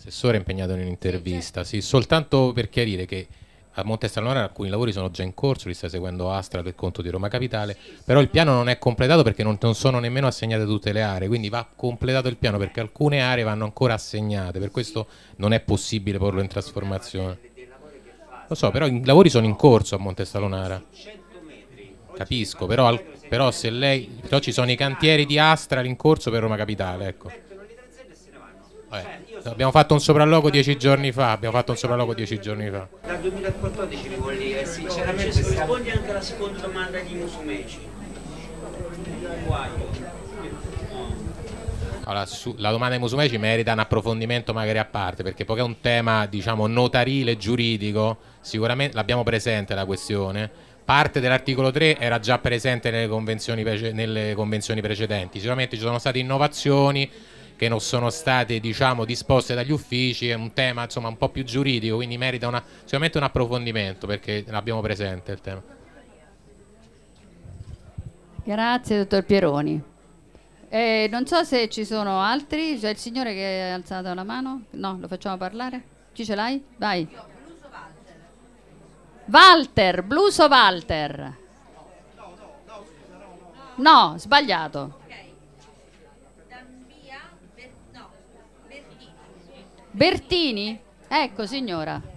L'assessore è impegnato in un'intervista, sì, soltanto per chiarire che a Monte Salonara alcuni lavori sono già in corso, li sta seguendo Astra per conto di Roma Capitale, però il piano non è completato perché non sono nemmeno assegnate tutte le aree, quindi va completato il piano perché alcune aree vanno ancora assegnate, per questo non è possibile porlo in trasformazione. Lo so, però i lavori sono in corso a Monte Salonara. Capisco, però se lei. Però ci sono i cantieri di Astra in corso per Roma Capitale, ecco. Abbiamo fatto un sopralluogo 10 giorni fa. Abbiamo fatto un sopralluogo 10 giorni fa. Dal 2014 li vuol dire, sinceramente rispondi anche alla seconda domanda di Musumeci. Allora, la domanda di Musumeci merita un approfondimento magari a parte, perché poiché è un tema, diciamo, notarile, giuridico, sicuramente l'abbiamo presente la questione. Parte dell'articolo 3 era già presente nelle convenzioni precedenti. Sicuramente ci sono state innovazioni che non sono state, diciamo, disposte dagli uffici, è un tema insomma un po' più giuridico, quindi merita sicuramente un approfondimento perché l'abbiamo presente il tema. Grazie, dottor Pieroni. Non so se ci sono altri. C'è il signore che ha alzato la mano? No, lo facciamo parlare? Chi ce l'hai? Vai. Walter, Bluso Walter. No, sbagliato. Bertini? Ecco, signora.